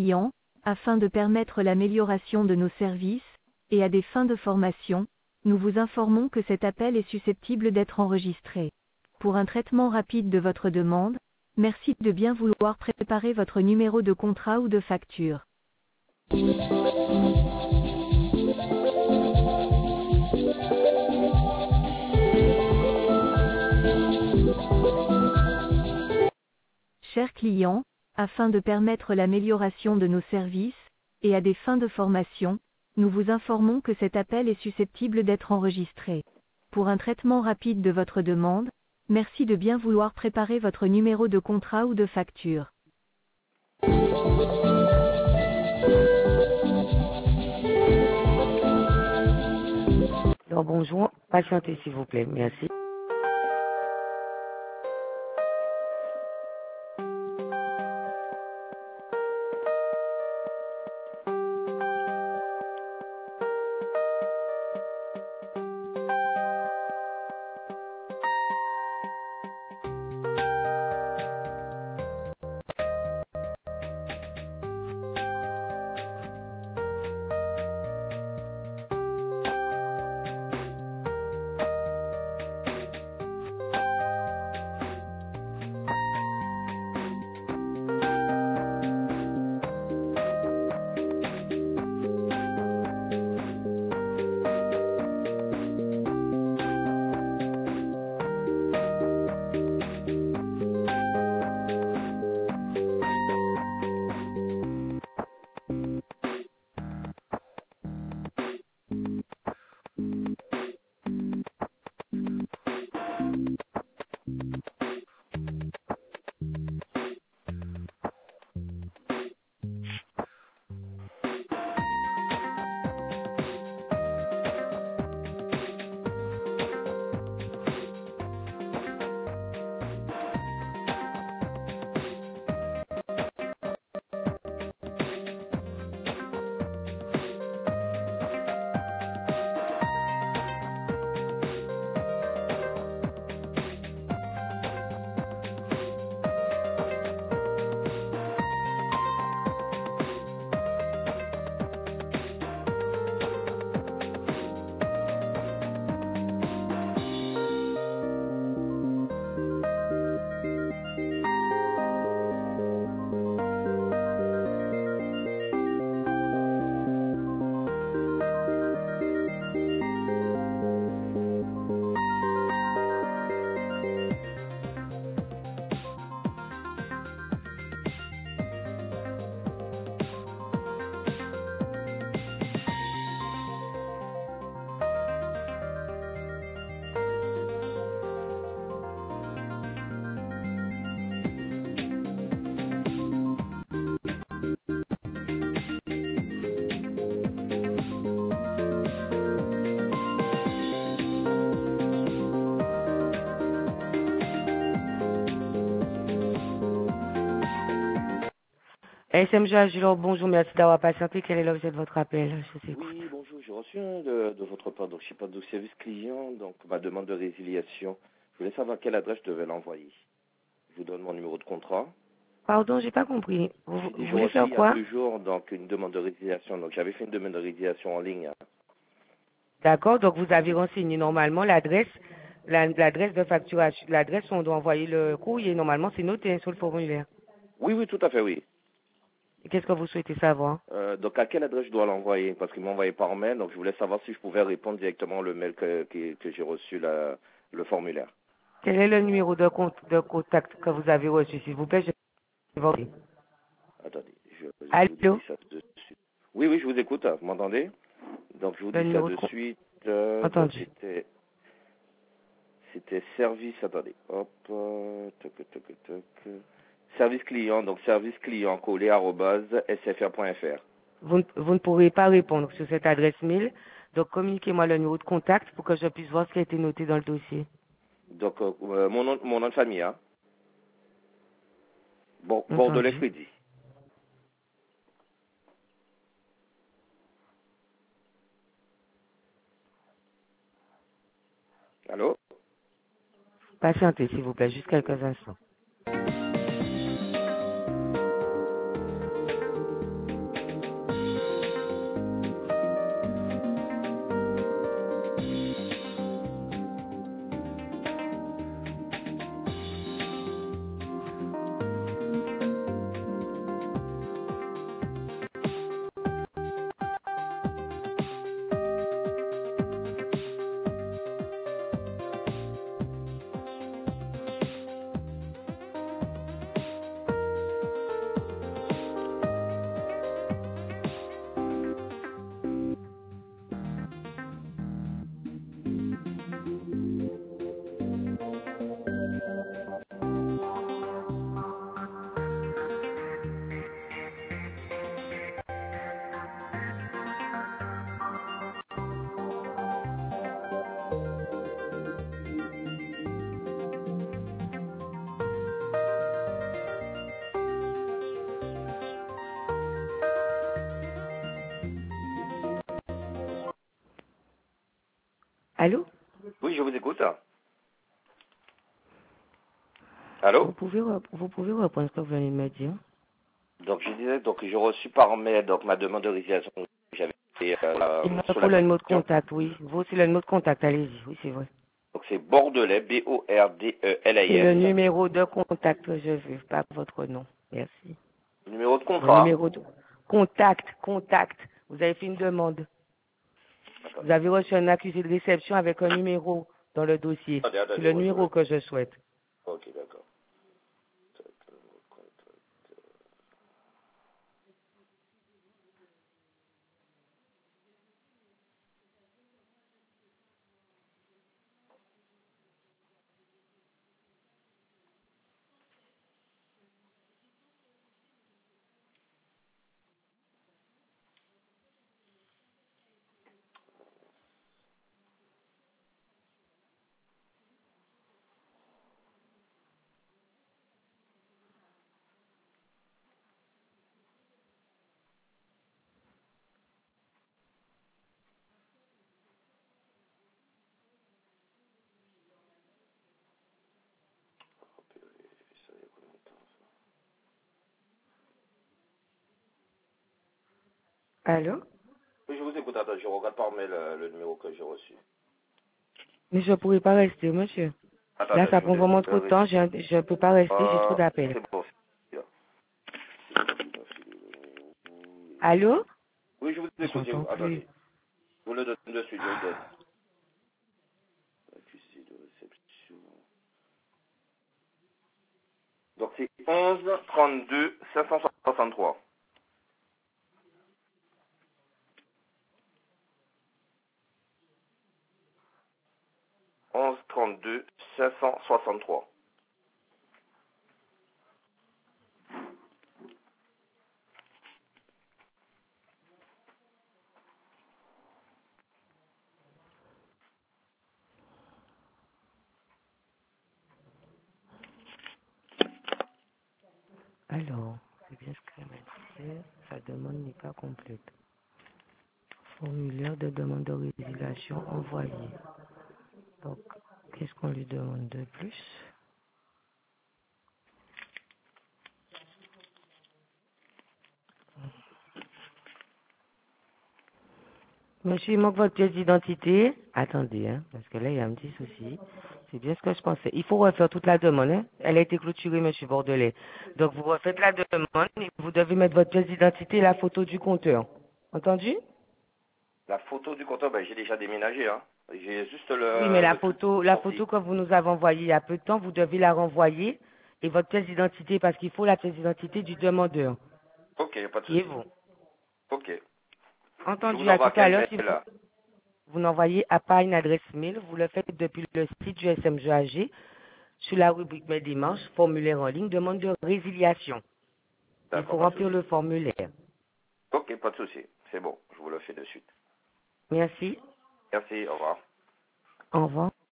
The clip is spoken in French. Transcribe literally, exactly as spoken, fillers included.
client, afin de permettre l'amélioration de nos services, et à des fins de formation, nous vous informons que cet appel est susceptible d'être enregistré. Pour un traitement rapide de votre demande, merci de bien vouloir préparer votre numéro de contrat ou de facture. Chers clients, afin de permettre l'amélioration de nos services, et à des fins de formation, nous vous informons que cet appel est susceptible d'être enregistré. Pour un traitement rapide de votre demande, merci de bien vouloir préparer votre numéro de contrat ou de facture. Alors, bonjour, patientez s'il vous plaît, merci. S M G Agilor, bonjour, merci d'avoir patienté. Quel est l'objet de votre appel? Je sais Oui, bonjour, j'ai reçu un de, de votre part, donc je sais pas de service client, donc ma demande de résiliation. Je voulais savoir à quelle adresse je devais l'envoyer. Je vous donne mon numéro de contrat. Pardon, j'ai pas compris. Vous, vous J'ai voulez reçu faire il y a quoi? deux jours donc une demande de résiliation. Donc j'avais fait une demande de résiliation en ligne. D'accord, donc vous avez renseigné normalement l'adresse, la- l'adresse de facturation, l'adresse où on doit envoyer le courrier. Normalement, c'est noté hein, sur le formulaire. Oui, oui, tout à fait, oui. Et qu'est-ce que vous souhaitez savoir? Euh, donc à quelle adresse je dois l'envoyer? Parce qu'il m'a envoyé par mail, donc je voulais savoir si je pouvais répondre directement le mail que, que, que j'ai reçu, la, le formulaire. Quel est le numéro de, compte, de contact que vous avez reçu, s'il vous plaît? Je vais vous- Attendez, je, je vous Allô? dis ça de suite. Oui, oui, je vous écoute, vous m'entendez? Donc je vous Le dis ça numéro de de compte. suite. Euh, donc Entendu. c'était c'était service, attendez, hop, euh, toc, toc, toc, service client, donc service client collé arobase s f r point f r. Vous, ne- vous ne pourrez pas répondre sur cette adresse mail. Donc, communiquez-moi le numéro de contact pour que je puisse voir ce qui a été noté dans le dossier. Donc euh, mon, nom, mon nom de famille, hein? Bon, Bordelais Entendu. Freddy. Allô? Patientez, s'il vous plaît, juste quelques instants. Allô? Oui, je vous écoute. Allô? Vous pouvez, rep- vous pouvez reprendre ce que vous venez de me dire? Donc je disais, donc j'ai reçu par mail donc ma demande de résiliation que j'avais fait euh, Il me sur faut le numéro de l'application. contact, oui. Vous aussi le numéro de contact, allez-y, oui, c'est vrai. Donc c'est Bordelais, B O R D E L A C'est le S. numéro de contact que je veux, pas votre nom. Merci. Numéro de Le contrat. numéro de contact, contact. Vous avez fait une demande. Vous avez reçu un accusé de réception avec un numéro dans le dossier. Attendez, C'est attendez, le ouais, numéro ouais. que je souhaite. Ok, d'accord. Allô? Oui, je vous écoute. Attends, je regarde par mail euh, le numéro que j'ai reçu. Mais je ne pourrais pas rester, monsieur. Là, Attendez, ça je vous prend dis. vraiment trop de temps. Je ne peux pas rester, j'ai trop Euh, d'appels. c'est bon. Allô? Oui, je vous écoute. Je J'entends vous... plus. Attendez. Je vous le donne de suite, je vous le donne. Accusé de réception. Donc c'est onze trente-deux cinq cent soixante-trois. onze trente-deux cinq cent soixante-trois. Alors, c'est bien ce qu'elle m'a dit. Sa demande n'est pas complète. Formulaire de demande de résiliation envoyé. Donc, qu'est-ce qu'on lui demande de plus? Monsieur, il manque votre pièce d'identité. Attendez, hein, parce que là, il y a un petit souci. C'est bien ce que je pensais. Il faut refaire toute la demande. Hein. Elle a été clôturée, monsieur Bordelais. Donc, vous refaites la demande et vous devez mettre votre pièce d'identité et la photo du compteur. Entendu? La photo du compteur, ben, j'ai déjà déménagé. Hein. J'ai juste Oui, mais le, la le truc photo, la sorti. photo que vous nous avez envoyée il y a peu de temps, vous devez la renvoyer et votre pièce d'identité parce qu'il faut la pièce d'identité du demandeur, Ok, pas de qui est souci. vous. Ok. Je vous Entendu, à tout envoie à quel l'heure, mail si vous, là? vous n'envoyez à pas une adresse mail, vous le faites depuis le site du S M G A G sur la rubrique Mes démarches, formulaire en ligne, demande de résiliation. Il D'accord, faut pas de remplir souci. le formulaire. Ok, pas de souci. C'est bon, je vous le fais de suite. Merci. Merci, au revoir. Au revoir.